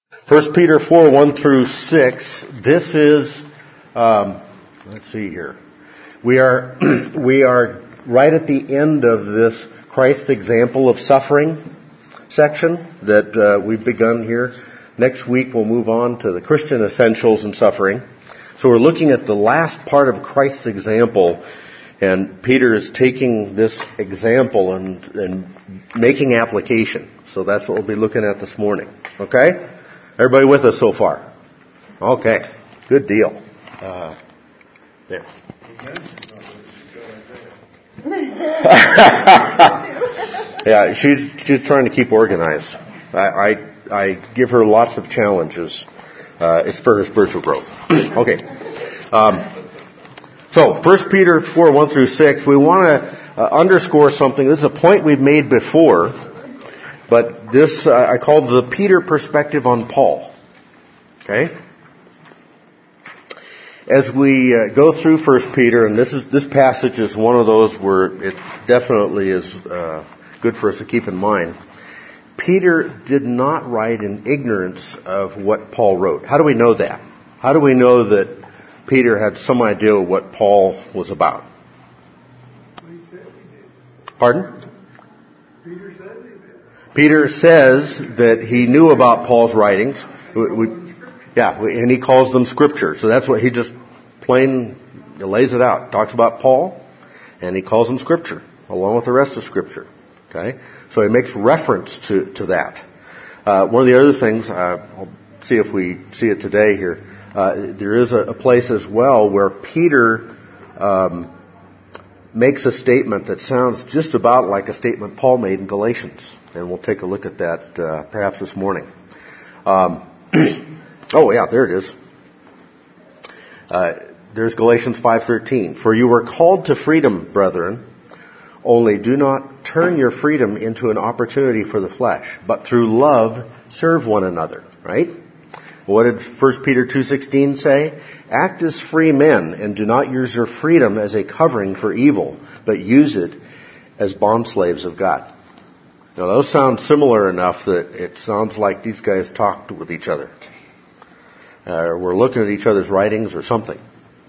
1 Peter 4, 1 through 6. This is, let's see here. We are right at the end of this Christ's example of suffering section that we've begun here. Next week we'll move on to the Christian essentials in suffering. So we're looking at the last part of Christ's example, and Peter is taking this example and making application. So that's what we'll be looking at this morning. Okay? Everybody with us so far? Okay. Good deal. There. Yeah, she's trying to keep organized. I give her lots of challenges. It's for her spiritual growth. Okay. So 1 Peter 4, 1 through 6, we want to underscore something. This is a point we've made before, but this I call the Peter perspective on Paul. Okay? As we go through 1 Peter, and this passage is one of those where it definitely is good for us to keep in mind. Peter did not write in ignorance of what Paul wrote. How do we know that? How do we know that Peter had some idea of what Paul was about? He said he did. Pardon? Peter said he did. Peter says that he knew about Paul's writings. And he calls them Scripture. So that's what he just plain lays it out. Talks about Paul, and he calls them Scripture, along with the rest of Scripture. Okay? So he makes reference to that. One of the other things, I'll see if we see it today here, there is a place as well where Peter makes a statement that sounds just about like a statement Paul made in Galatians. And we'll take a look at that perhaps this morning. Oh, yeah, there it is. There's Galatians 5:13. For you were called to freedom, brethren, only do not turn your freedom into an opportunity for the flesh, but through love serve one another. Right? What did 1 Peter 2:16 say? Act as free men and do not use your freedom as a covering for evil, but use it as bondslaves of God. Now those sound similar enough that it sounds like these guys talked with each other. We're looking at each other's writings or something.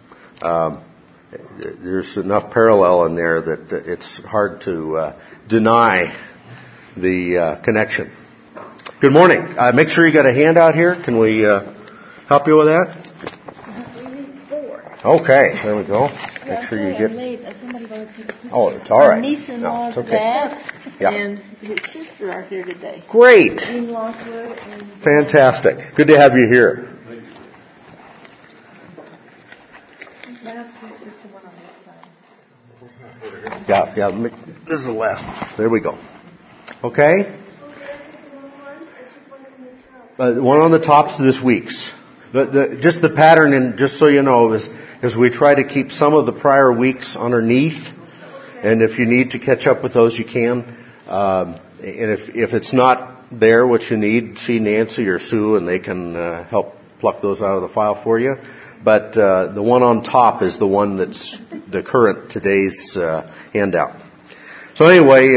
There's enough parallel in there that it's hard to deny the connection. Good morning. Make sure you got a handout here. Can we help you with that? We need 4. Okay, there we go. Make sure you get... Oh, it's all right. My niece-in-law's dad and his sister are here today. Great. In Lockwood. Fantastic. Good to have you here. Yeah, this is the last one. There we go. Okay? One on the tops of this week's. Just the pattern, and just so you know, is we try to keep some of the prior weeks underneath, and if you need to catch up with those, you can. And if it's not there, what you need, see Nancy or Sue, and they can help pluck those out of the file for you. But the one on top is the one that's the current today's handout. So anyway,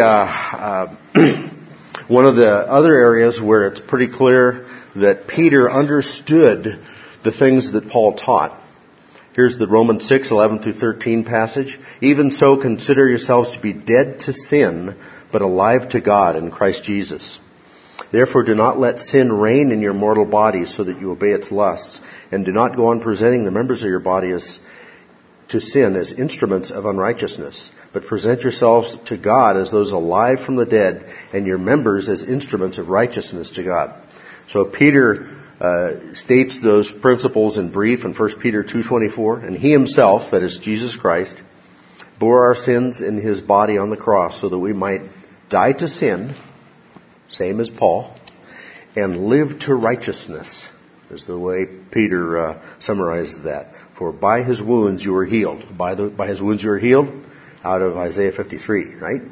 one of the other areas where it's pretty clear that Peter understood the things that Paul taught. Here's the Romans 6:11 through 13 passage. Even so, consider yourselves to be dead to sin, but alive to God in Christ Jesus. Therefore, do not let sin reign in your mortal bodies so that you obey its lusts. And do not go on presenting the members of your body to sin as instruments of unrighteousness. But present yourselves to God as those alive from the dead, and your members as instruments of righteousness to God. So Peter states those principles in brief in 1 Peter 2:24. And he himself, that is Jesus Christ, bore our sins in his body on the cross so that we might die to sin, same as Paul, and live to righteousness, is the way Peter summarizes that. For by his wounds you were healed. By his wounds you were healed, out of Isaiah 53, right?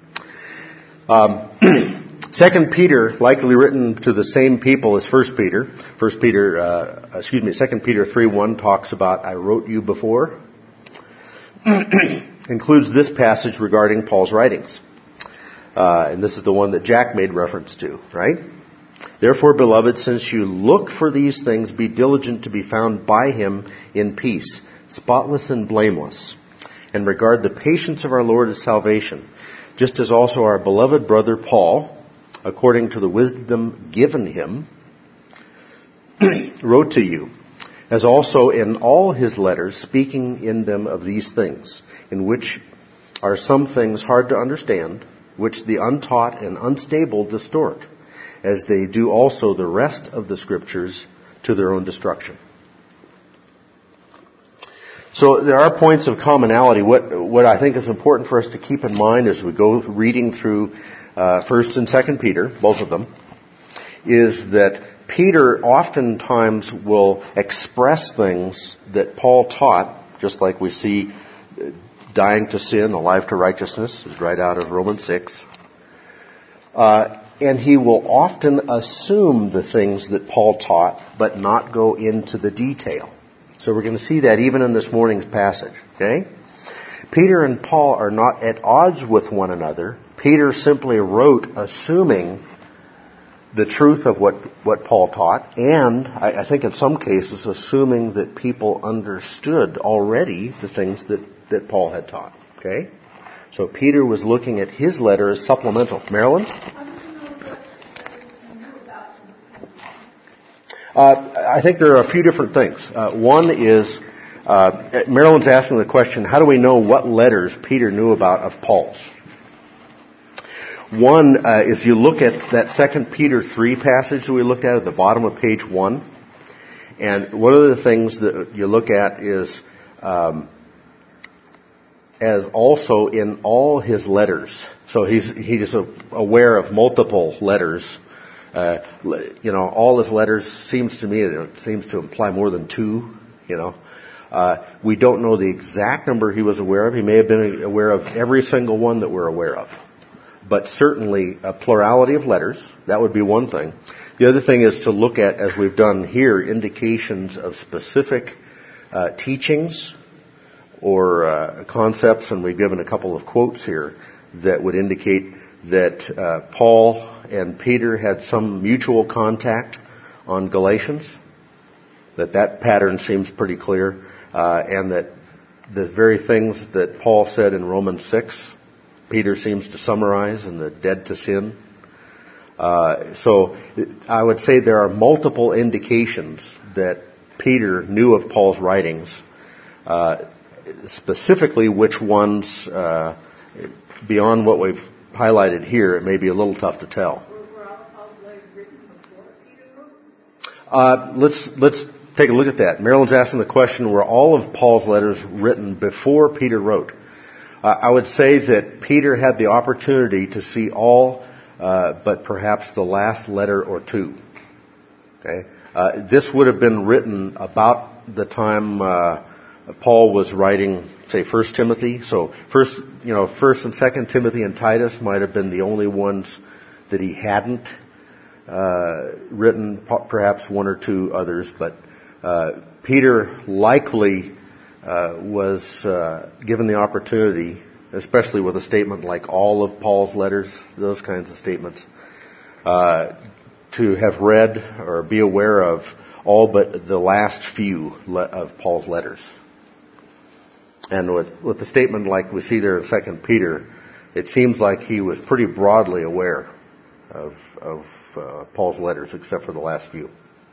2 Peter, likely written to the same people as 1 Peter. 2 Peter 3:1 talks about, I wrote you before. Includes this passage regarding Paul's writings. And this is the one that Jack made reference to, right? Therefore, beloved, since you look for these things, be diligent to be found by him in peace, spotless and blameless, and regard the patience of our Lord as salvation, just as also our beloved brother Paul, according to the wisdom given him, wrote to you, as also in all his letters, speaking in them of these things, in which are some things hard to understand, which the untaught and unstable distort, as they do also the rest of the Scriptures to their own destruction. So there are points of commonality. What I think is important for us to keep in mind as we go reading through 1st and 2nd Peter, both of them, is that Peter oftentimes will express things that Paul taught, just like we see dying to sin, alive to righteousness, is right out of Romans 6. And he will often assume the things that Paul taught, but not go into the detail. So we're going to see that even in this morning's passage. Okay? Peter and Paul are not at odds with one another. Peter simply wrote assuming the truth of what Paul taught, and I think in some cases assuming that people understood already the things that Paul had taught. Okay? So Peter was looking at his letter as supplemental. Marilyn? I think there are a few different things. One is, Marilyn's asking the question, how do we know what letters Peter knew about of Paul's? One is you look at that 2 Peter 3 passage that we looked at the bottom of page 1. And one of the things that you look at is, as also in all his letters. So he's aware of multiple letters. All his letters seems to imply more than 2, We don't know the exact number he was aware of. He may have been aware of every single one that we're aware of. But certainly a plurality of letters, that would be one thing. The other thing is to look at, as we've done here, indications of specific teachings or concepts, and we've given a couple of quotes here that would indicate that Paul and Peter had some mutual contact on Galatians, that pattern seems pretty clear, and that the very things that Paul said in Romans 6, Peter seems to summarize in the dead to sin. So I would say there are multiple indications that Peter knew of Paul's writings, specifically which ones, beyond what we've highlighted here, it may be a little tough to tell. Were all Paul's letters written before Peter wrote? Let's take a look at that. Marilyn's asking the question, were all of Paul's letters written before Peter wrote? I would say that Peter had the opportunity to see all, but perhaps the last letter or 2. Okay, this would have been written about the time Paul was writing, say, 1 Timothy. So 1 and 2 Timothy and Titus might have been the only ones that he hadn't written. Perhaps 1 or 2 others, but Peter likely was given the opportunity, especially with a statement like all of Paul's letters, those kinds of statements, to have read or be aware of all but the last few of Paul's letters. And with the statement like we see there in 2 Peter, it seems like he was pretty broadly aware of Paul's letters, except for the last few.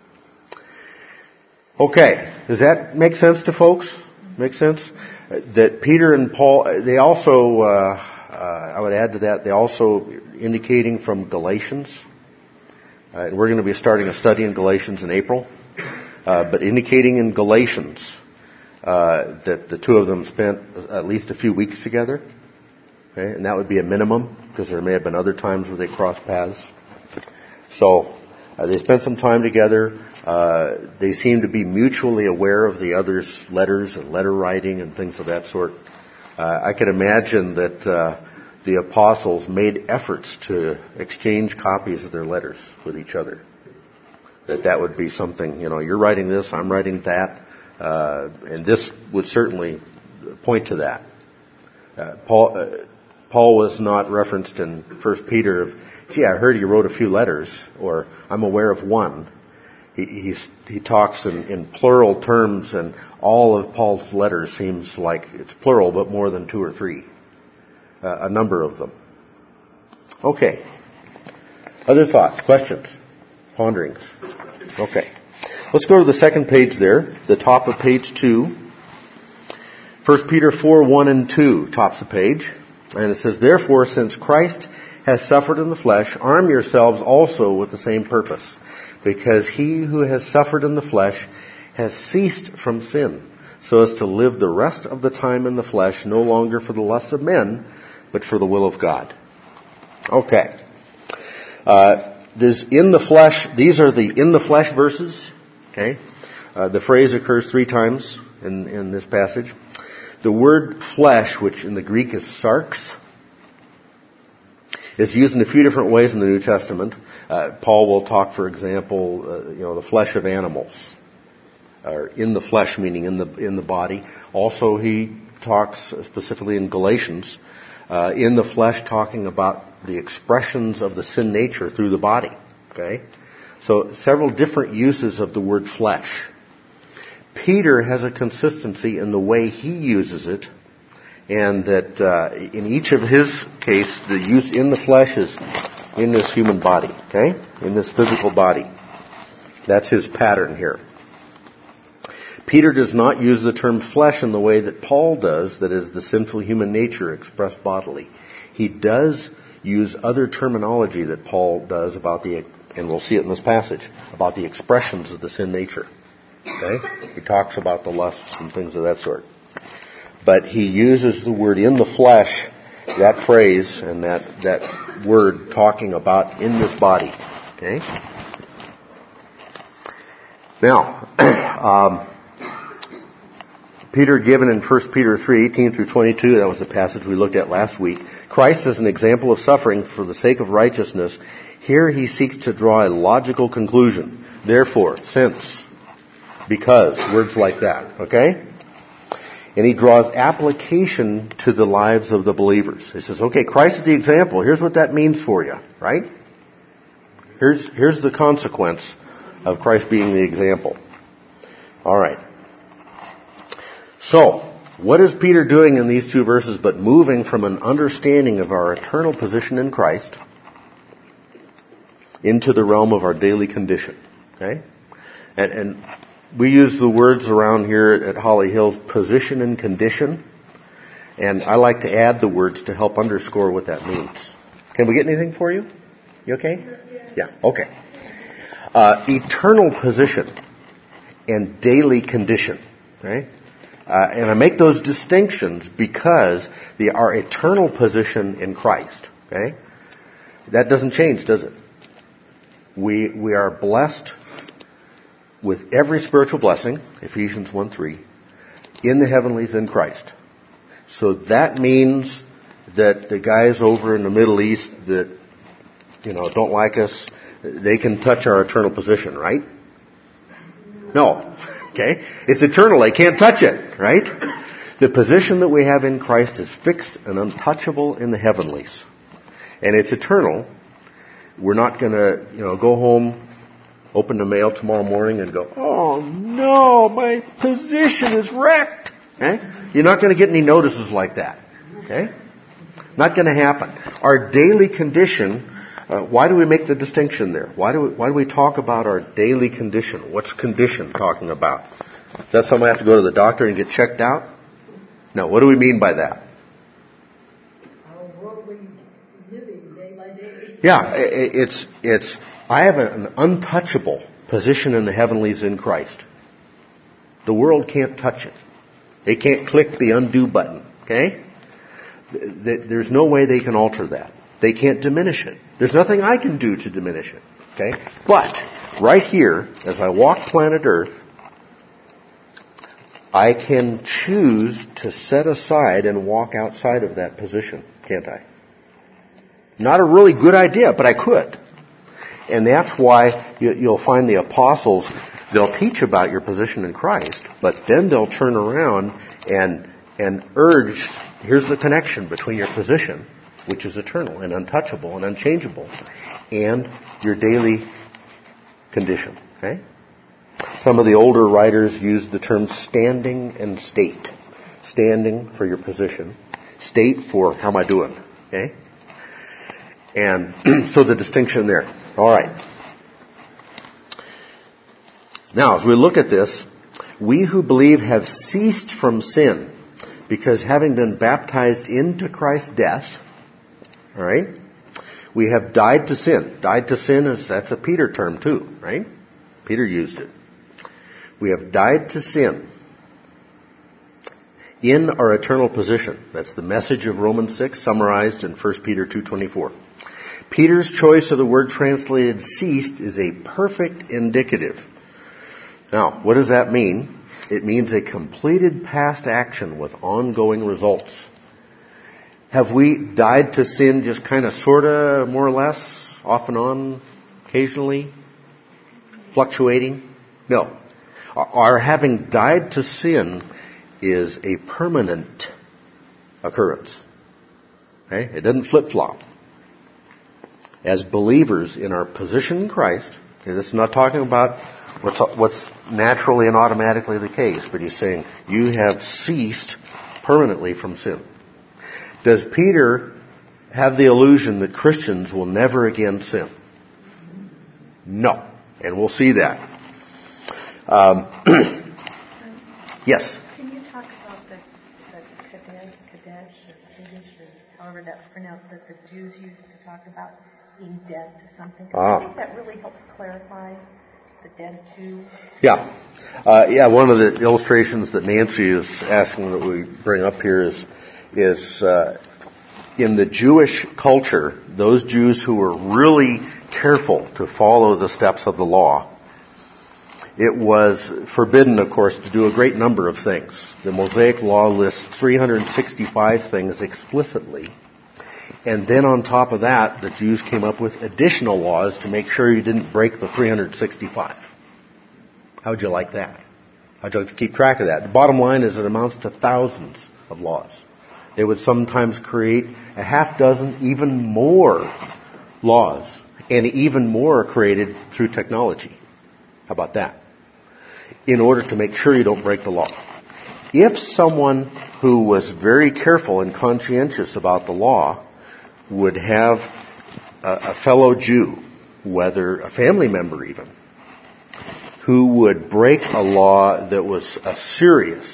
Okay, does that make sense to folks? Make sense? That Peter and Paul, they also, I would add to that, they also indicating from Galatians. And we're going to be starting a study in Galatians in April. But indicating in Galatians that the two of them spent at least a few weeks together. Okay? And that would be a minimum, because there may have been other times where they crossed paths. So they spent some time together. They seem to be mutually aware of the other's letters and letter writing and things of that sort. I can imagine that the apostles made efforts to exchange copies of their letters with each other. That would be something, you're writing this, I'm writing that, and this would certainly point to that. Paul was not referenced in 1 Peter of, gee, I heard he wrote a few letters, or I'm aware of one. He talks in plural terms, and all of Paul's letters seems like it's plural, but more than 2 or 3. A number of them. Okay. Other thoughts, questions, ponderings? Okay. Let's go to the second page there, the top of page 2. 1 Peter 4, 1 and 2 tops the page. And it says, therefore, since Christ has suffered in the flesh, arm yourselves also with the same purpose. Because he who has suffered in the flesh has ceased from sin, so as to live the rest of the time in the flesh, no longer for the lusts of men, but for the will of God. Okay. There's in the flesh, these are the in the flesh verses. Okay. The phrase occurs 3 times in this passage. The word flesh, which in the Greek is sarx, is used in a few different ways in the New Testament. Paul will talk, for example, the flesh of animals, or in the flesh, meaning in the body. Also, he talks specifically in Galatians, in the flesh, talking about the expressions of the sin nature through the body. Okay, so several different uses of the word flesh. Peter has a consistency in the way he uses it, and that in each of his case, the use in the flesh is in this human body, okay? In this physical body. That's his pattern here. Peter does not use the term flesh in the way that Paul does, that is the sinful human nature expressed bodily. He does use other terminology that Paul does about and we'll see it in this passage, about the expressions of the sin nature. Okay? He talks about the lusts and things of that sort. But he uses the word in the flesh, that phrase and that word talking about in this body. Okay? Now, Peter given in 1 Peter 3, 18 through 22, that was the passage we looked at last week. Christ is an example of suffering for the sake of righteousness. Here he seeks to draw a logical conclusion. Therefore, since, because, words like that. Okay? And he draws application to the lives of the believers. He says, okay, Christ is the example. Here's what that means for you, right? Here's the consequence of Christ being the example. All right. So, what is Peter doing in these 2 verses but moving from an understanding of our eternal position in Christ into the realm of our daily condition? Okay? And we use the words around here at Holly Hills, position and condition. And I like to add the words to help underscore what that means. Can we get anything for you? You okay? Yeah, okay. Eternal position and daily condition. Okay? And I make those distinctions because our eternal position in Christ. Okay? That doesn't change, does it? We are blessed with every spiritual blessing, Ephesians 1:3, in the heavenlies in Christ. So that means that the guys over in the Middle East that, don't like us, they can touch our eternal position, right? No. Okay? It's eternal. They can't touch it, right? The position that we have in Christ is fixed and untouchable in the heavenlies. And it's eternal. We're not going to, go home, open the mail tomorrow morning and go, oh no, my position is wrecked. Okay? You're not going to get any notices like that. Okay? Not going to happen. Our daily condition, why do we make the distinction there? Why do we talk about our daily condition? What's condition talking about? Is that something I have to go to the doctor and get checked out? No, what do we mean by that? Our worldly living day by day. Yeah, it's I have an untouchable position in the heavenlies in Christ. The world can't touch it. They can't click the undo button. Okay? There's no way they can alter that. They can't diminish it. There's nothing I can do to diminish it. Okay? But, right here, as I walk planet Earth, I can choose to set aside and walk outside of that position, can't I? Not a really good idea, but I could. And that's why you'll find the apostles, they'll teach about your position in Christ, but then they'll turn around and urge, here's the connection between your position which is eternal and untouchable and unchangeable, and your daily condition. Okay? Some of the older writers used the terms standing and state. Standing for your position. State for how am I doing. Okay? And so the distinction there. All right. Now, as we look at this, we who believe have ceased from sin because having been baptized into Christ's death, all right, we have died to sin. Died to sin that's a Peter term too, right? Peter used it. We have died to sin in our eternal position. That's the message of Romans 6 summarized in 1 Peter 2:24. Peter's choice of the word translated ceased is a perfect indicative. Now, what does that mean? It means a completed past action with ongoing results. Have we died to sin just kind of, sort of, more or less, off and on, occasionally, fluctuating? No. Our having died to sin is a permanent occurrence. Okay? It doesn't flip-flop. As believers in our position in Christ, okay, this is not talking about what's naturally and automatically the case, but he's saying you have ceased permanently from sin. Does Peter have the illusion that Christians will never again sin? No. And we'll see that. Yes? Can you talk about the Kadesh, or however that's pronounced, that the Jews used to talk about being dead to something? I think that really helps clarify the dead to. Yeah. One of the illustrations that Nancy is asking that we bring up here is in the Jewish culture, those Jews who were really careful to follow the steps of the law, it was forbidden, of course, to do a great number of things. The Mosaic Law lists 365 things explicitly. And then on top of that, the Jews came up with additional laws to make sure you didn't break the 365. How'd you like that? How'd you like to keep track of that? The bottom line is it amounts to thousands of laws. They would sometimes create a half dozen, even more laws. And even more are created through technology. How about that? In order to make sure you don't break the law. If someone who was very careful and conscientious about the law would have a fellow Jew, whether a family member even, who would break a law that was a serious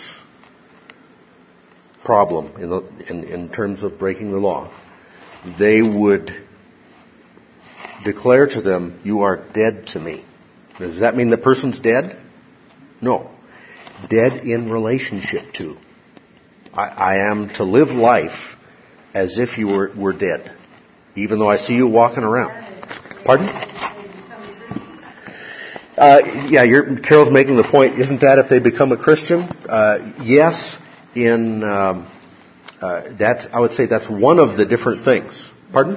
problem in terms of breaking the law, they would declare to them, "You are dead to me." Does that mean the person's dead? No. Dead in relationship to. I am to live life as if you were dead, even though I see you walking around. Pardon? Carol's making the point. Isn't that if they become a Christian? Yes. I would say that's one of the different things. Pardon?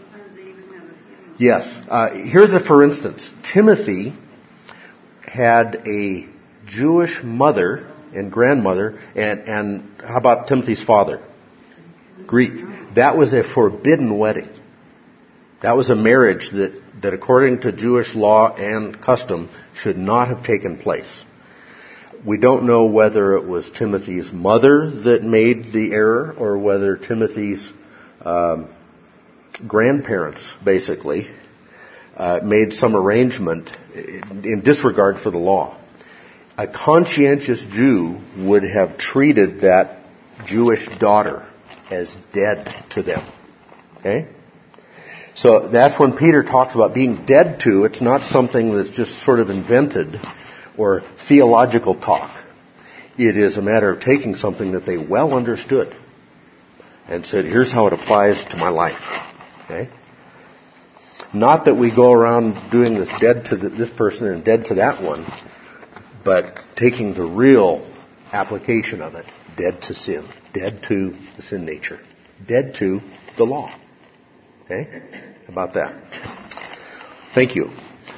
Yes. Here's a for instance. Timothy had a Jewish mother and grandmother, and how about Timothy's father? Greek. That was a forbidden wedding. That was a marriage that according to Jewish law and custom should not have taken place. We don't know whether it was Timothy's mother that made the error or whether Timothy's grandparents, basically, made some arrangement in disregard for the law. A conscientious Jew would have treated that Jewish daughter as dead to them. Okay? So that's when Peter talks about being dead to. It's not something that's just sort of invented or theological talk. It is a matter of taking something that they well understood and said, here's how it applies to my life. Okay? Not that we go around doing this dead to this person and dead to that one, but taking the real application of it. Dead to sin. Dead to the sin nature. Dead to the law. Okay? How about that? Thank you.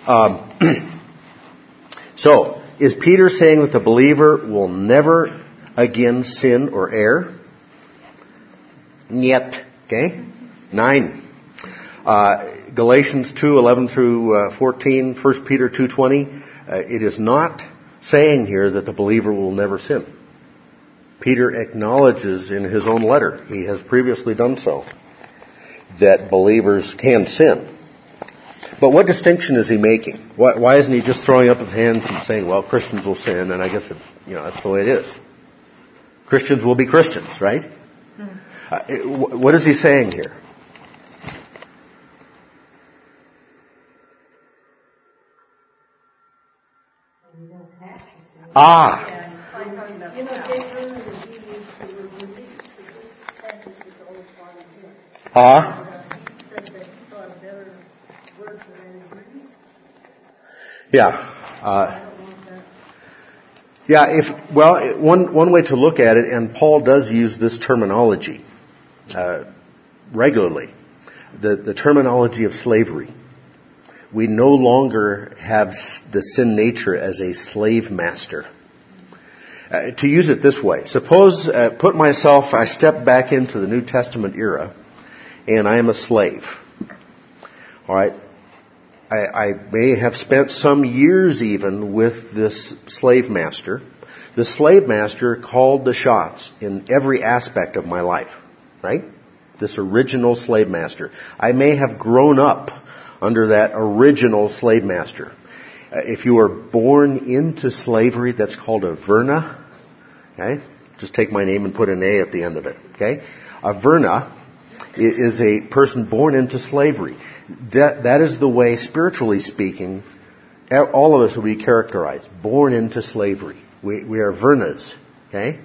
So, is Peter saying that the believer will never again sin or err? Yet. Okay? 9. Galatians 2:11 through 14, 1 Peter 2:20. It is not saying here that the believer will never sin. Peter acknowledges in his own letter, he has previously done so, that believers can sin. But what distinction is he making? Why isn't he just throwing up his hands and saying, well, Christians will sin, and I guess that's the way it is. Christians will be Christians, right? What is he saying here? One way to look at it, and Paul does use this terminology regularly, the terminology of slavery. We no longer have the sin nature as a slave master. To use it this way, suppose, I step back into the New Testament era, and I am a slave. All right? I may have spent some years even with this slave master. The slave master called the shots in every aspect of my life, right? This original slave master. I may have grown up under that original slave master. If you were born into slavery, that's called a verna. Okay? Just take my name and put an A at the end of it. Okay? A verna is a person born into slavery. That is the way, spiritually speaking, all of us will be characterized. Born into slavery. We are vernas. Okay?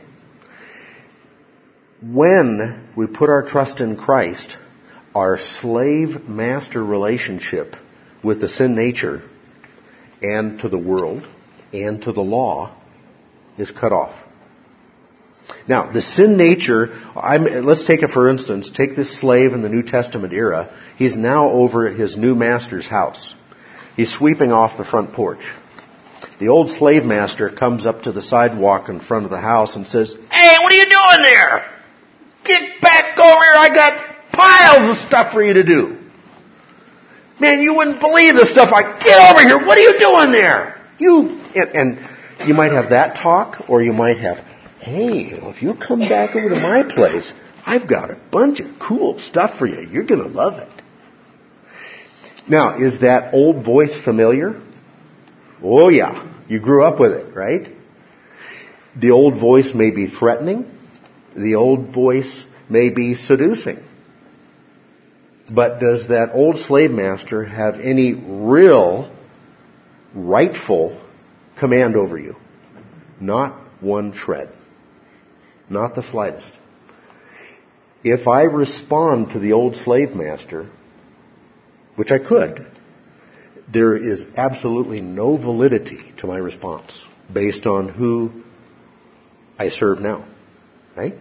When we put our trust in Christ, our slave-master relationship with the sin nature and to the world and to the law is cut off. Now, the sin nature, let's take it for instance, take this slave in the New Testament era. He's now over at his new master's house. He's sweeping off the front porch. The old slave master comes up to the sidewalk in front of the house and says, "Hey, what are you doing there? Get back over here, I got piles of stuff for you to do. Man, you wouldn't believe the stuff get over here, what are you doing there? And you might have that talk, or you might have, hey, if you come back over to my place, I've got a bunch of cool stuff for you. You're going to love it. Now, is that old voice familiar? Oh yeah, you grew up with it, right? The old voice may be threatening. The old voice may be seducing. But does that old slave master have any real, rightful command over you? Not one shred. Not the slightest. If I respond to the old slave master, which I could, there is absolutely no validity to my response based on who I serve now. Right?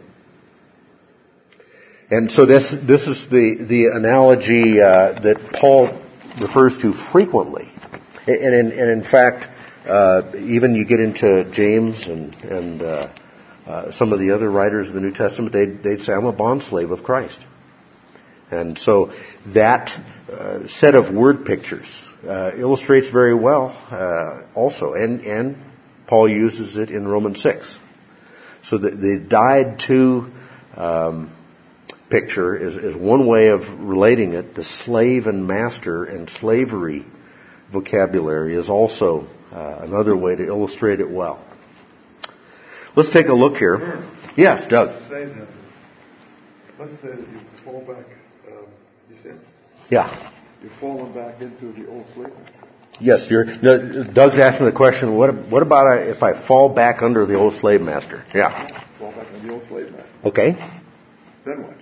And so this is the analogy that Paul refers to frequently. And in fact, even you get into James and some of the other writers of the New Testament, they'd say, I'm a bondslave of Christ. And so that set of word pictures illustrates very well also. And Paul uses it in Romans 6. So the died to picture is one way of relating it. The slave and master and slavery vocabulary is also another way to illustrate it well. Let's take a look here. Yes, Doug. Let's say that you fall back, you said? Yeah. You've fallen back into the old slavery. Yes, Doug's asking the question, what about if I fall back under the old slave master? Yeah. Fall back under the old slave master. Okay. Then what?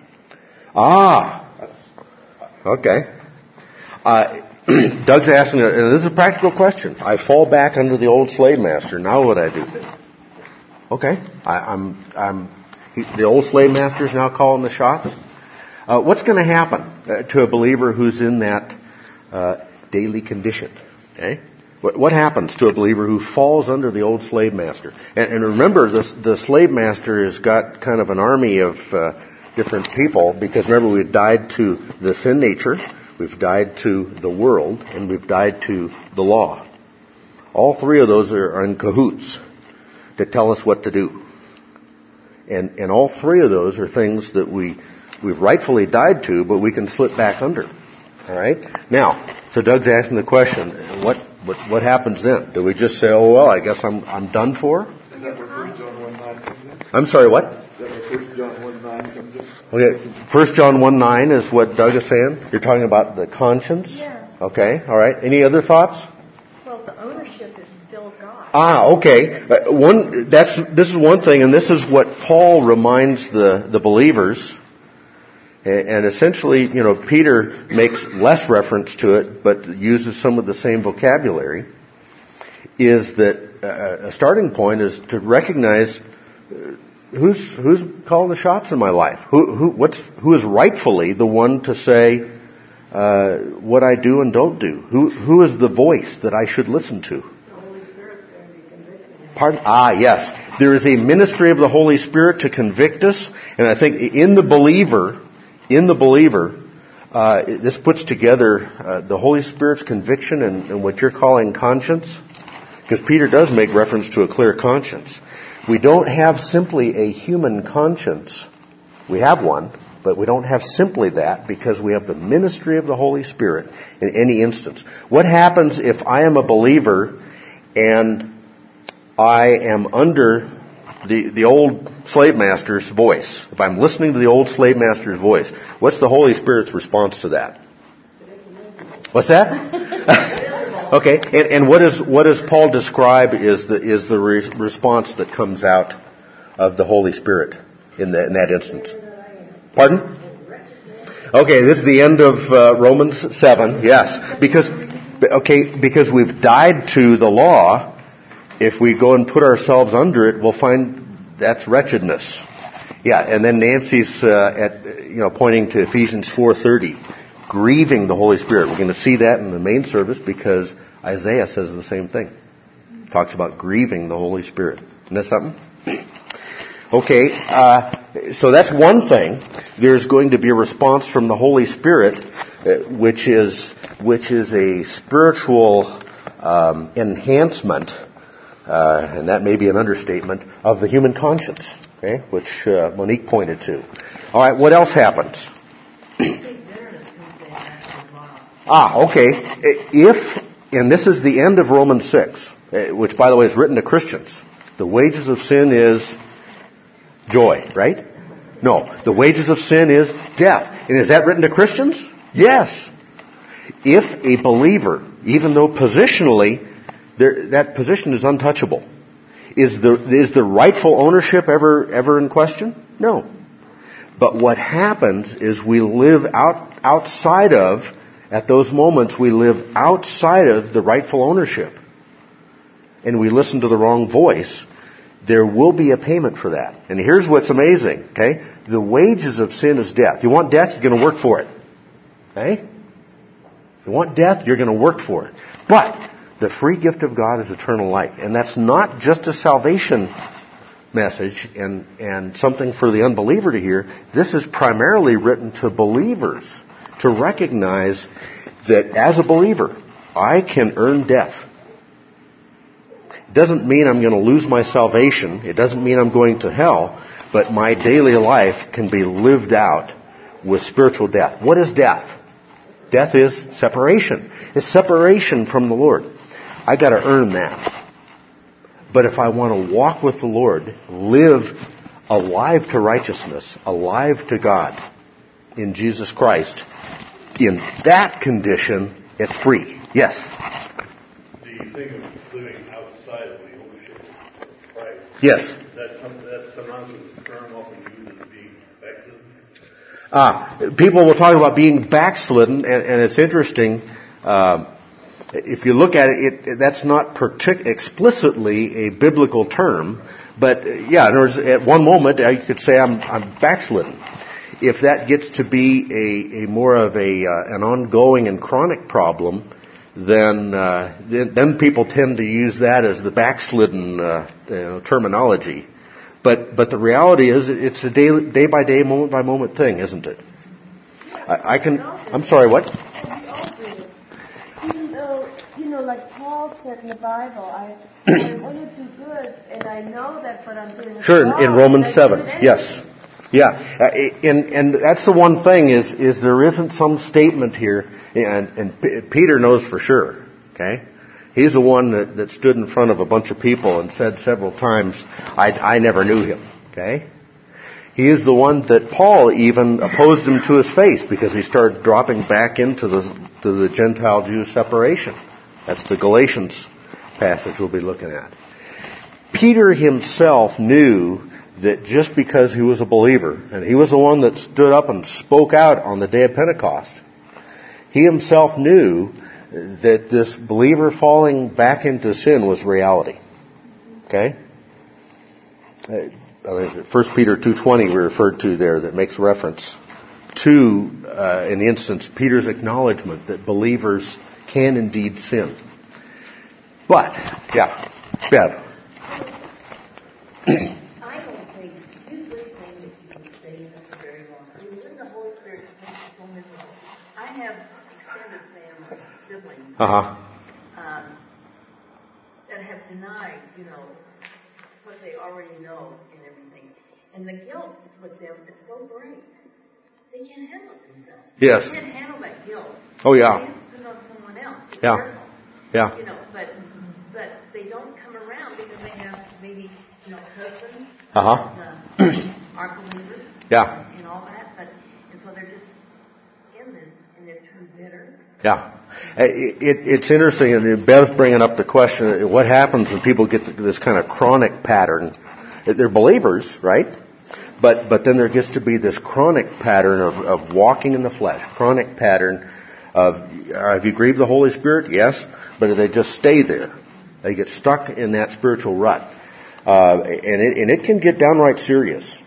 Okay. Doug's asking, and this is a practical question. I fall back under the old slave master. Now what do I do? Okay. The old slave master is now calling the shots. What's going to happen to a believer who's in that daily condition? Okay? What happens to a believer who falls under the old slave master? And remember, the slave master has got kind of an army of different people, because remember, we've died to the sin nature, we've died to the world, and we've died to the law. All three of those are in cahoots to tell us what to do. And all three of those are things that we've rightfully died to, but we can slip back under. All right? Now, so Doug's asking the question, what happens then? Do we just say, oh, well, I guess I'm done for? Is that where 1 John 1:9 comes in? I'm sorry, what? Is that where 1 John 1:9 comes in? Okay, 1 John 1:9 is what Doug is saying. You're talking about the conscience? Yeah. Okay, all right. Any other thoughts? Well, the ownership is still God. Okay. This is one thing, and this is what Paul reminds the believers. And essentially, Peter makes less reference to it, but uses some of the same vocabulary. Is that a starting point is to recognize who's calling the shots in my life? Who is rightfully the one to say what I do and don't do? Who is the voice that I should listen to? The Holy Spirit's going to be convicting. Pardon? Yes. There is a ministry of the Holy Spirit to convict us, and I think in the believer, this puts together the Holy Spirit's conviction and what you're calling conscience, because Peter does make reference to a clear conscience. We don't have simply a human conscience. We have one, but we don't have simply that because we have the ministry of the Holy Spirit in any instance. What happens if I am a believer and I am under the old slave master's voice? If I'm listening to the old slave master's voice, what's the Holy Spirit's response to that? What's that? Okay, and what does Paul describe is the response that comes out of the Holy Spirit in that instance? Pardon? Okay, this is the end of Romans 7. Yes, because we've died to the law. If we go and put ourselves under it, we'll find that's wretchedness. Yeah, and then Nancy's pointing to Ephesians 4:30, grieving the Holy Spirit. We're going to see that in the main service because Isaiah says the same thing. Talks about grieving the Holy Spirit. Isn't that something? Okay, so that's one thing. There's going to be a response from the Holy Spirit, which is a spiritual enhancement. And that may be an understatement, of the human conscience, which Monique pointed to. All right, what else happens? Okay. And this is the end of Romans 6, which, by the way, is written to Christians. The wages of sin is joy, right? No, the wages of sin is death. And is that written to Christians? Yes. If a believer, even though positionally that position is untouchable. Is the rightful ownership ever in question? No. But what happens is we live outside of, at those moments, we live outside of the rightful ownership. And we listen to the wrong voice. There will be a payment for that. And here's what's amazing, okay? The wages of sin is death. You want death, you're going to work for it. Okay? If you want death, you're going to work for it. But the free gift of God is eternal life. And that's not just a salvation message and something for the unbeliever to hear. This is primarily written to believers to recognize that as a believer, I can earn death. It doesn't mean I'm going to lose my salvation. It doesn't mean I'm going to hell. But my daily life can be lived out with spiritual death. What is death? Death is separation. It's separation from the Lord. I got to earn that. But if I want to walk with the Lord, live alive to righteousness, alive to God in Jesus Christ, in that condition, it's free. Yes? Do you think of living outside of the ownership of Christ? Yes. That's synonymous with the term often used as being backslidden? People will talk about being backslidden, and it's interesting. If you look at it, that's not explicitly a biblical term, but yeah, in other words, at one moment you could say I'm backslidden. If that gets to be a more of an ongoing and chronic problem, then people tend to use that as the backslidden terminology. But the reality is, it's a day by day, moment by moment thing, isn't it? I'm sorry, what? Even though, like Paul said in the Bible, I want to do good, and I know that, but I'm doing it wrong. In Romans 7, yes. Yeah, and that's the one thing is there isn't some statement here, and Peter knows for sure, okay? He's the one that stood in front of a bunch of people and said several times, I never knew him, okay? He is the one that Paul even opposed him to his face because he started dropping back into the Gentile-Jew separation. That's the Galatians passage we'll be looking at. Peter himself knew that just because he was a believer, and he was the one that stood up and spoke out on the day of Pentecost, he himself knew that this believer falling back into sin was reality. Okay? 1 Peter 2:20 we referred to there that makes reference to, in the instance, Peter's acknowledgement that believers can indeed sin. But, yeah, Bev. I don't think, you really think that you can stay in it for very long. I mean, when the Holy Spirit makes you so miserable. I have extended family, siblings, that have denied, what they already know and everything. And the guilt with them is so great. They can't handle it themselves. Yes. They can't handle that guilt. Oh, yeah. They have to put it on someone else. It's Yeah. their fault. Yeah. But they don't come around because they have maybe, husbands, aren't believers, Yeah. and all that. And so they're just in this, and they're too bitter. Yeah. It's interesting, and Bev's bringing up the question, what happens when people get this kind of chronic pattern? They're believers, right? But then there gets to be this chronic pattern of walking in the flesh, chronic pattern of, have you grieved the Holy Spirit? Yes. But they just stay there. They get stuck in that spiritual rut. And it can get downright serious.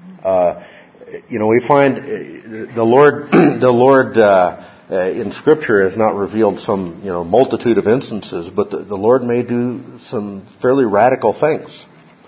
We find the Lord in Scripture has not revealed some, multitude of instances, but the Lord may do some fairly radical things.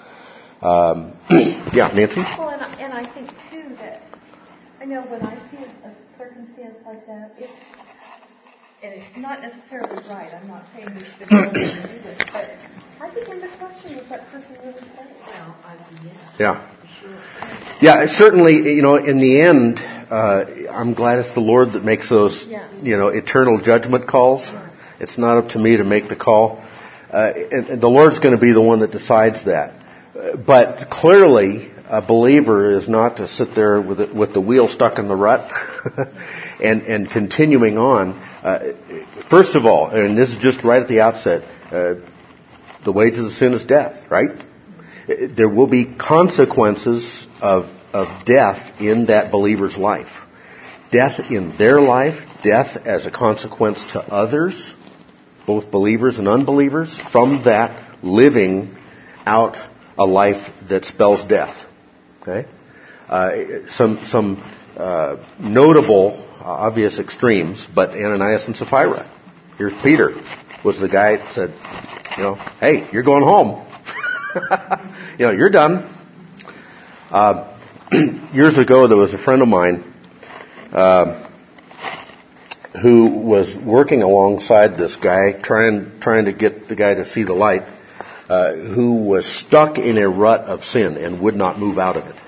Yeah, Nancy? Well, and I think, too, that I know when I see a circumstance like that, and it's not necessarily right. I'm not saying we should go and do this, but I begin to question if that person really said it. Well, yeah. Yeah, certainly, in the end, I'm glad it's the Lord that makes those, eternal judgment calls. Yes. It's not up to me to make the call. And the Lord's going to be the one that decides that. But clearly, a believer is not to sit there with the wheel stuck in the rut and continuing on. First of all, and this is just right at the outset, the wages of sin is death, right? There will be consequences of death in that believer's life. Death in their life, death as a consequence to others, both believers and unbelievers, from that living out a life that spells death. Okay? Some notable, obvious extremes, but Ananias and Sapphira. Here's Peter, was the guy that said, hey, you're going home. You're done. Years ago, there was a friend of mine who was working alongside this guy, trying to get the guy to see the light, who was stuck in a rut of sin and would not move out of it.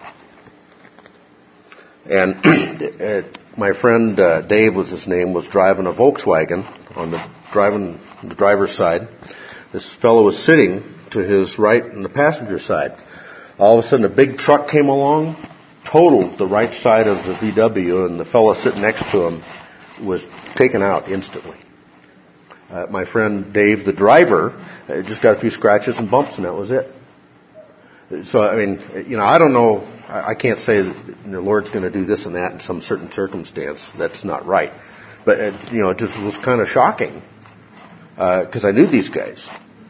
And my friend Dave was his name, was driving a Volkswagen on the driver's side. This fellow was sitting to his right on the passenger side. All of a sudden, a big truck came along, totaled the right side of the VW, and the fellow sitting next to him was taken out instantly. My friend Dave, the driver, just got a few scratches and bumps, and that was it. So, I don't know. I can't say that the Lord's going to do this and that in some certain circumstance. That's not right. But, it just was kind of shocking. Because I knew these guys.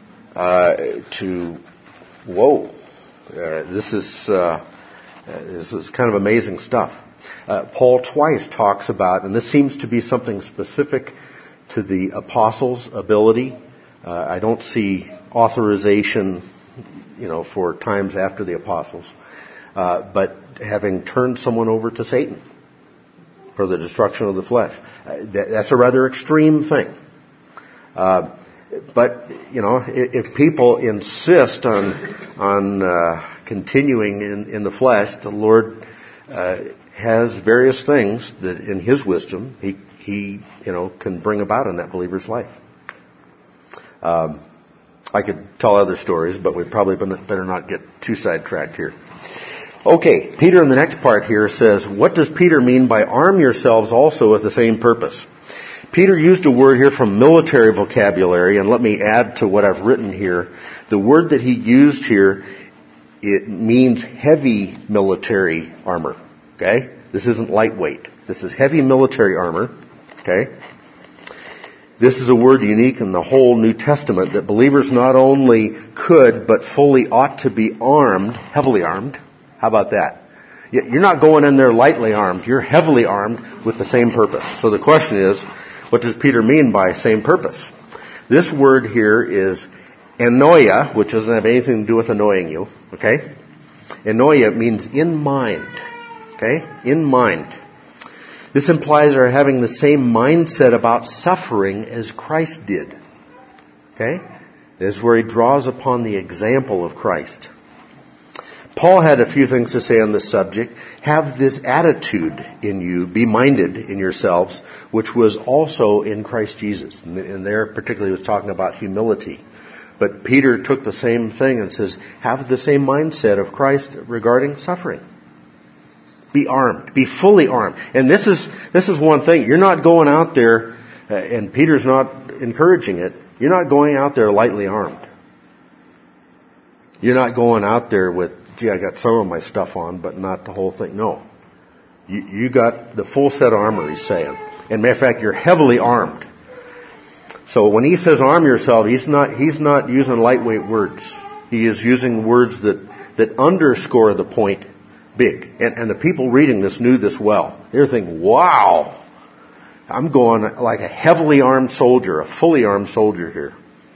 This is kind of amazing stuff. Paul twice talks about, and this seems to be something specific to the apostles' ability. I don't see authorization, for times after the apostles, but having turned someone over to Satan for the destruction of the flesh. That's a rather extreme thing. But if people insist on continuing in the flesh, the Lord has various things that, in His wisdom, He can bring about in that believer's life. I could tell other stories, but we probably better not get too sidetracked here. Okay, Peter in the next part here says, what does Peter mean by arm yourselves also with the same purpose? Peter used a word here from military vocabulary, and let me add to what I've written here. The word that he used here, it means heavy military armor. Okay? This isn't lightweight. This is heavy military armor. Okay? This is a word unique in the whole New Testament, that believers not only could, but fully ought to be armed, heavily armed. How about that? You're not going in there lightly armed. You're heavily armed with the same purpose. So the question is, what does Peter mean by same purpose? This word here is enoia, which doesn't have anything to do with annoying you. Okay? Enoia means in mind. Okay? In mind. This implies our having the same mindset about suffering as Christ did. Okay? This is where he draws upon the example of Christ. Paul had a few things to say on this subject. Have this attitude in you, be minded in yourselves, which was also in Christ Jesus. And there particularly was talking about humility. But Peter took the same thing and says, have the same mindset of Christ regarding suffering. Be armed. Be fully armed. And this is one thing. You're not going out there, and Peter's not encouraging it, you're not going out there lightly armed. You're not going out there with, gee, I got some of my stuff on, but not the whole thing. No. You got the full set of armor, he's saying. And matter of fact, you're heavily armed. So when he says arm yourself, he's not using lightweight words. He is using words that underscore the point big. And the people reading this knew this well. They're thinking, wow, I'm going like a heavily armed soldier, a fully armed soldier here.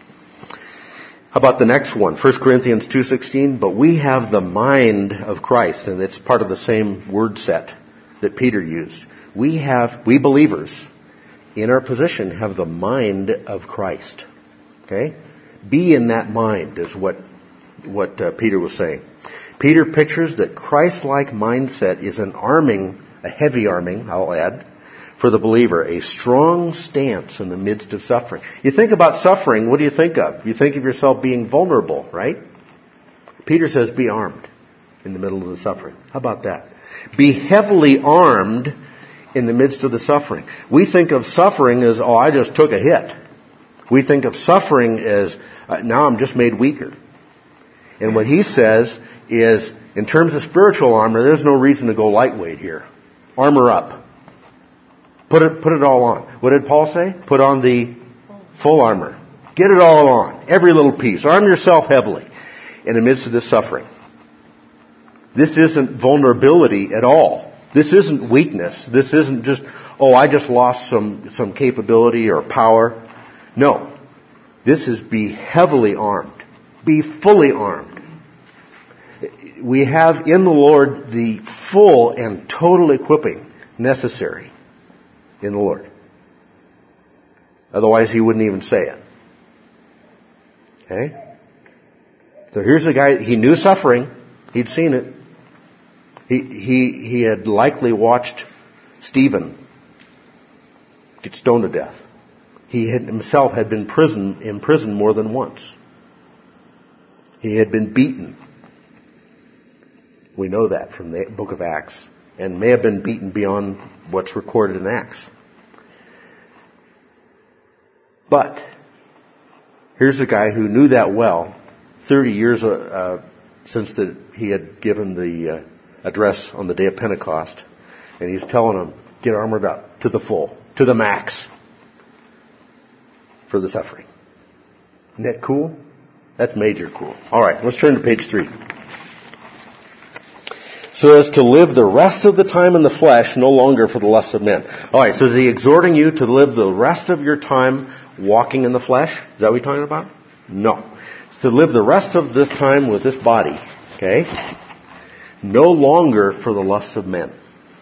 How about the next one? 1 Corinthians 2:16. But we have the mind of Christ, and it's part of the same word set that Peter used. We believers, in our position, have the mind of Christ. Okay? Be in that mind is what Peter was saying. Peter pictures that Christ-like mindset is a heavy arming, I'll add, for the believer, a strong stance in the midst of suffering. You think about suffering, what do you think of? You think of yourself being vulnerable, right? Peter says be armed in the middle of the suffering. How about that? Be heavily armed in the midst of the suffering. We think of suffering as, oh, I just took a hit. We think of suffering as, now I'm just made weaker. And what he says is, in terms of spiritual armor, there's no reason to go lightweight here. Armor up. Put it all on. What did Paul say? Put on the full armor. Get it all on. Every little piece. Arm yourself heavily in the midst of this suffering. This isn't vulnerability at all. This isn't weakness. This isn't just, oh, I just lost some capability or power. No. This is be heavily armed. Be fully armed. We have in the Lord the full and total equipping necessary in the Lord. Otherwise, he wouldn't even say it. Okay? So here's a guy, he knew suffering. He'd seen it. He had likely watched Stephen get stoned to death. He himself had been in prison more than once. He had been beaten. We know that from the book of Acts. And may have been beaten beyond what's recorded in Acts. But here's a guy who knew that well, 30 years since he had given the address on the day of Pentecost. And he's telling them, get armored up to the full, to the max for the suffering. Isn't that cool? That's major cool. All right, let's turn to page 3. So as to live the rest of the time in the flesh, no longer for the lusts of men. All right, so is he exhorting you to live the rest of your time walking in the flesh? Is that what you're talking about? No. to live the rest of this time with this body, okay, no longer for the lusts of men.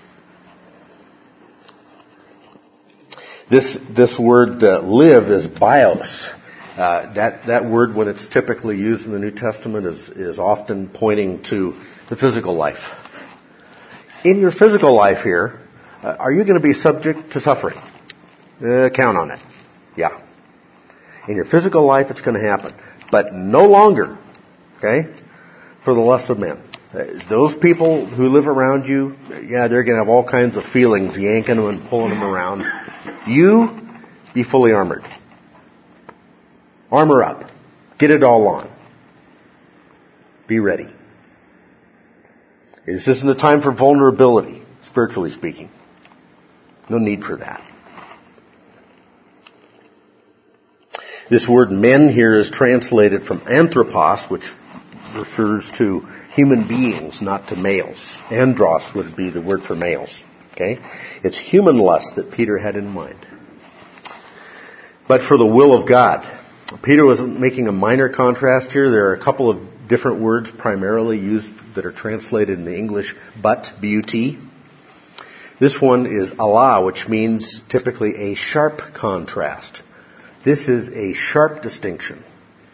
This word live is bios. That word, when it's typically used in the New Testament, is often pointing to the physical life. In your physical life here, are you going to be subject to suffering? Count on it. Yeah. In your physical life, it's going to happen. But no longer, okay, for the lusts of men. Those people who live around you, yeah, they're going to have all kinds of feelings, yanking them and pulling them around. You, be fully armored. Armor up. Get it all on. Be ready. This isn't the time for vulnerability, spiritually speaking. No need for that. This word men here is translated from anthropos, which refers to human beings, not to males. Andros would be the word for males. Okay? It's human lust that Peter had in mind. But for the will of God. Peter was making a minor contrast here. There are a couple of different words primarily used that are translated in the English but, B-U-T. This one is Allah, which means typically a sharp contrast. This is a sharp distinction.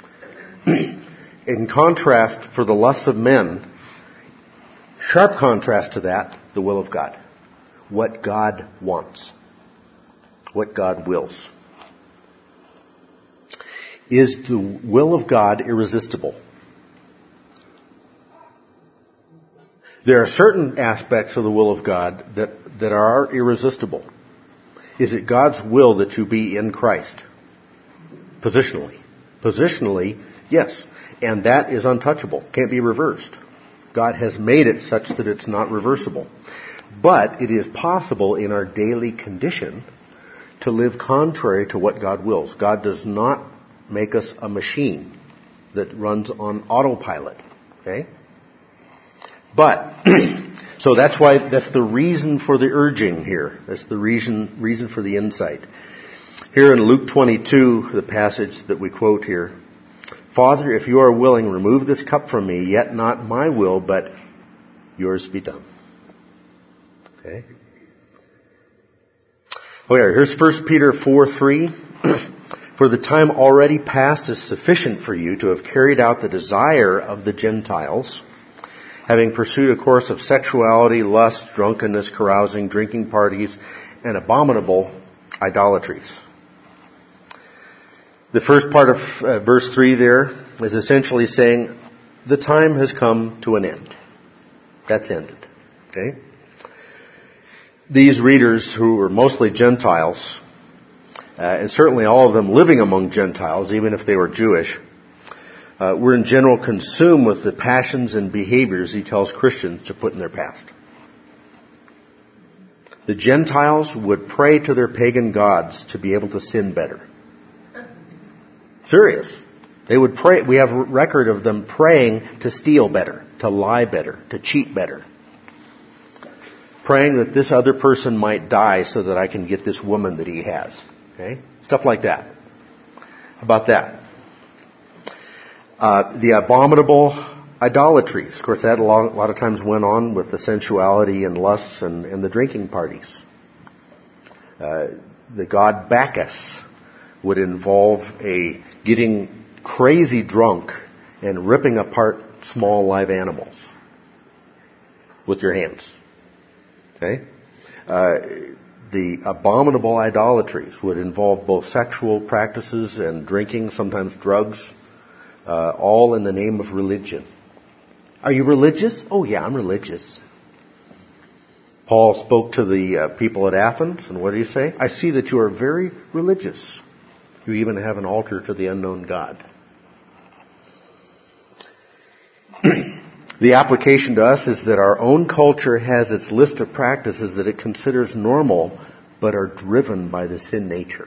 In contrast, for the lusts of men, sharp contrast to that, the will of God. What God wants. What God wills. Is the will of God irresistible? There are certain aspects of the will of God that are irresistible. Is it God's will that you be in Christ? Positionally. Positionally, yes. And that is untouchable. Can't be reversed. God has made it such that it's not reversible. But it is possible in our daily condition to live contrary to what God wills. God does not make us a machine that runs on autopilot. Okay? But, so that's the reason for the urging here. That's the reason for the insight. Here in Luke 22, the passage that we quote here, Father, if you are willing, remove this cup from me, yet not my will, but yours be done. Okay? Oh yeah, here's 1 Peter 4:3. For the time already past is sufficient for you to have carried out the desire of the Gentiles, having pursued a course of sexuality, lust, drunkenness, carousing, drinking parties, and abominable idolatries. The first part of verse 3 there is essentially saying the time has come to an end. That's ended. Okay? These readers, who were mostly Gentiles, and certainly all of them living among Gentiles, even if they were Jewish, were in general consumed with the passions and behaviors he tells Christians to put in their past. The Gentiles would pray to their pagan gods to be able to sin better. Serious. They would pray. We have a record of them praying to steal better, to lie better, to cheat better. Praying that this other person might die so that I can get this woman that he has. Okay? Stuff like that. How about that? The abominable idolatries. Of course, that a lot of times went on with the sensuality and lusts and the drinking parties. The god Bacchus would involve getting crazy drunk and ripping apart small live animals with your hands. Okay? The abominable idolatries would involve both sexual practices and drinking, sometimes drugs, all in the name of religion. Are you religious? Oh yeah, I'm religious. Paul spoke to the people at Athens, and what did he say? I see that you are very religious. You even have an altar to the unknown God. The application to us is that our own culture has its list of practices that it considers normal, but are driven by the sin nature,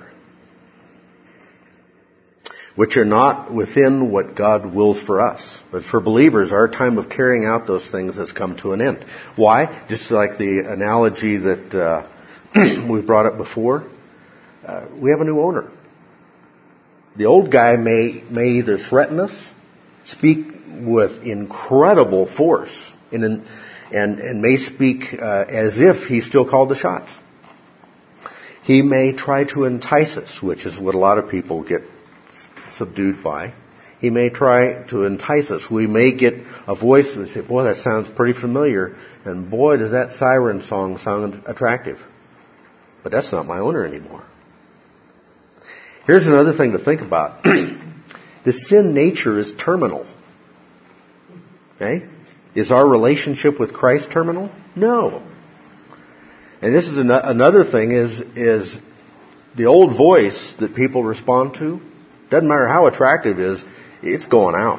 which are not within what God wills for us. But for believers, our time of carrying out those things has come to an end. Why? Just like the analogy that we brought up before, we have a new owner. The old guy may either threaten us speak with incredible force and may speak as if he still called the shots. He may try to entice us, which is what a lot of people get subdued by. He may try to entice us. We may get a voice and say, boy, that sounds pretty familiar, and boy, does that siren song sound attractive. But that's not my owner anymore. Here's another thing to think about. The sin nature is terminal. Okay? Is our relationship with Christ terminal? No. And this is another thing is the old voice that people respond to, doesn't matter how attractive it is, it's going out.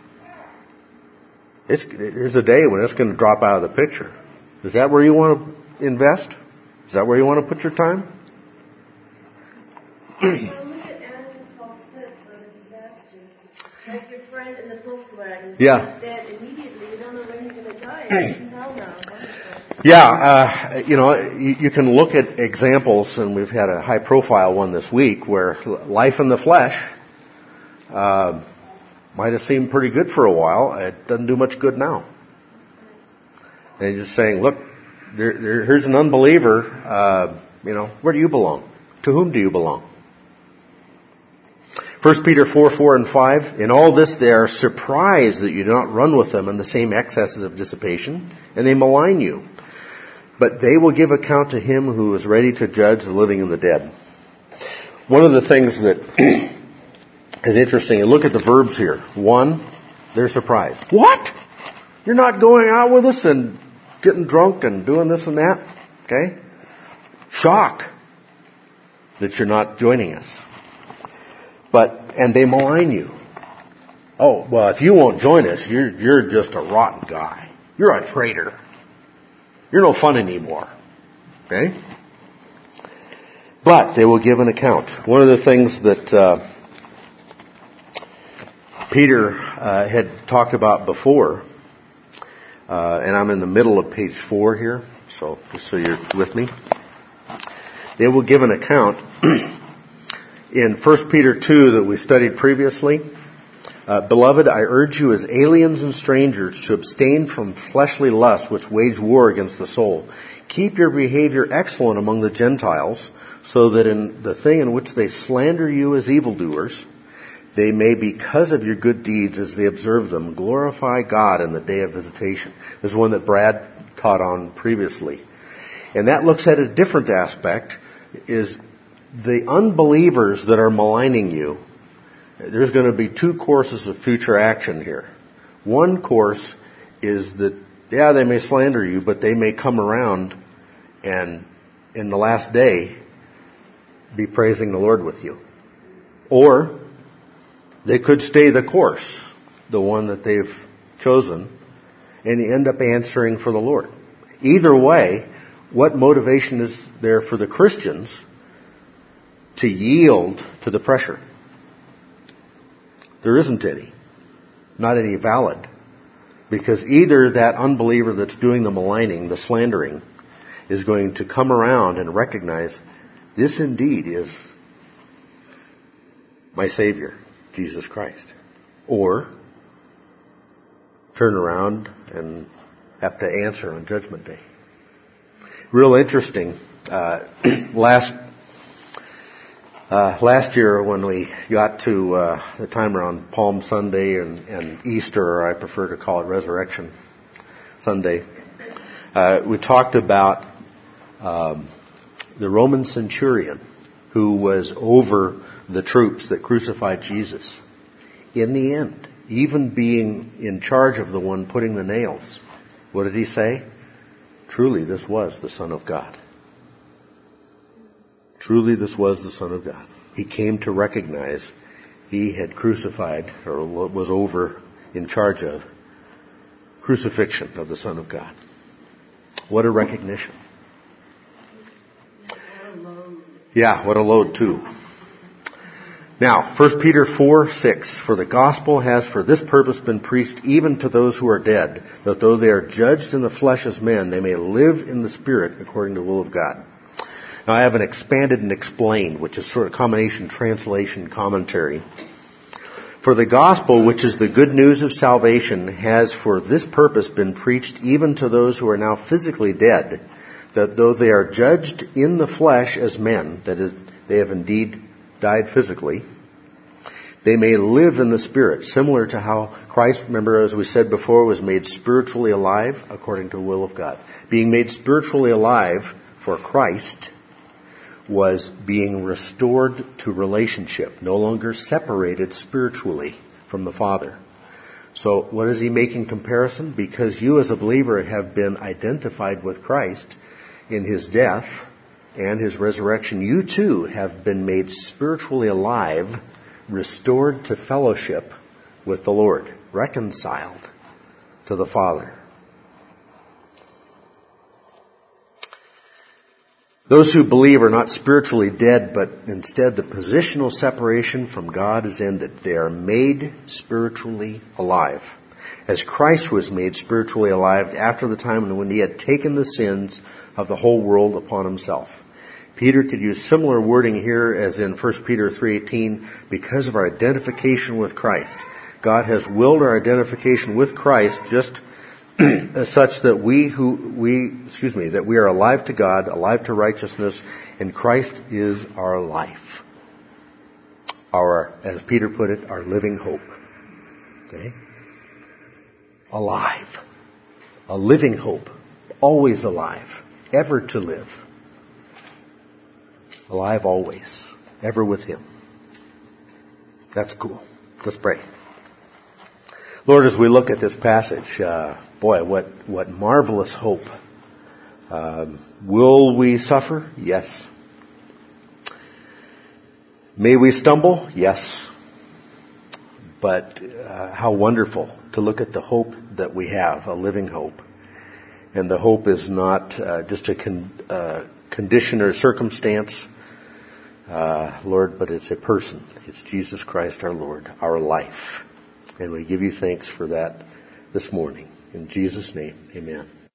There's a day when it's going to drop out of the picture. Is that where you want to invest? Is that where you want to put your time? Look at Anna Paul Smith for the disaster. Like your friend in the Volkswagen. Yeah. He's dead immediately. You don't know when you're going to die. You can tell now. Yeah, you can look at examples, and we've had a high-profile one this week where life in the flesh might have seemed pretty good for a while. It doesn't do much good now. And he's just saying, look, here's an unbeliever. Where do you belong? To whom do you belong? 1 Peter 4:4 and 5. In all this they are surprised that you do not run with them in the same excesses of dissipation, and they malign you. But they will give account to him who is ready to judge the living and the dead. One of the things that is interesting, and look at the verbs here. 1, they're surprised. What? You're not going out with us and getting drunk and doing this and that? Okay? Shock that you're not joining us. And they malign you. Oh, well, if you won't join us, you're just a rotten guy. You're a traitor. You're no fun anymore. Okay? But they will give an account. One of the things that Peter had talked about before, and I'm in the middle of page 4 here, so just so you're with me. They will give an account in 1 Peter 2 that we studied previously. Beloved, I urge you as aliens and strangers to abstain from fleshly lusts which wage war against the soul. Keep your behavior excellent among the Gentiles, so that in the thing in which they slander you as evildoers, they may, because of your good deeds as they observe them, glorify God in the day of visitation. This is one that Brad taught on previously. And that looks at a different aspect, is the unbelievers that are maligning you. There's going to be 2 courses of future action here. One course is that, they may slander you, but they may come around and in the last day be praising the Lord with you. Or they could stay the course, the one that they've chosen, and end up answering for the Lord. Either way, what motivation is there for the Christians to yield to the pressure? There isn't any. Not any valid. Because either that unbeliever that's doing the maligning, the slandering, is going to come around and recognize this indeed is my Savior, Jesus Christ. Or turn around and have to answer on Judgment Day. Real interesting. Last year when we got to the time around Palm Sunday and Easter, or I prefer to call it Resurrection Sunday, we talked about the Roman centurion who was over the troops that crucified Jesus. In the end, even being in charge of the one putting the nails, what did he say? Truly, this was the Son of God. Truly, this was the Son of God. He came to recognize he had crucified, or was over, in charge of, crucifixion of the Son of God. What a recognition. Yeah, what a load too. Now, 1 Peter 4:6, for the gospel has for this purpose been preached even to those who are dead, that though they are judged in the flesh as men, they may live in the Spirit according to the will of God. Now, I have an expanded and explained, which is sort of combination translation commentary. For the gospel, which is the good news of salvation, has for this purpose been preached even to those who are now physically dead, that though they are judged in the flesh as men, that is, they have indeed died physically, they may live in the Spirit, similar to how Christ, remember as we said before, was made spiritually alive according to the will of God. Being made spiritually alive for Christ was being restored to relationship, no longer separated spiritually from the Father. So what is he making comparison? Because you as a believer have been identified with Christ in his death and his resurrection, you too have been made spiritually alive, restored to fellowship with the Lord, reconciled to the Father. Those who believe are not spiritually dead, but instead the positional separation from God is ended. They are made spiritually alive. As Christ was made spiritually alive after the time when he had taken the sins of the whole world upon himself. Peter could use similar wording here as in 1 Peter 3:18, because of our identification with Christ. God has willed our identification with Christ just such that that we are alive to God, alive to righteousness, and Christ is our life. Our, as Peter put it, our living hope. Okay? Alive. A living hope. Always alive. Ever to live. Alive always. Ever with Him. That's cool. Let's pray. Lord, as we look at this passage, boy, what marvelous hope. Will we suffer? Yes. May we stumble? Yes. But how wonderful to look at the hope that we have, a living hope. And the hope is not just a condition or circumstance, Lord, but it's a person. It's Jesus Christ our Lord, our life. And we give you thanks for that this morning. In Jesus' name, amen.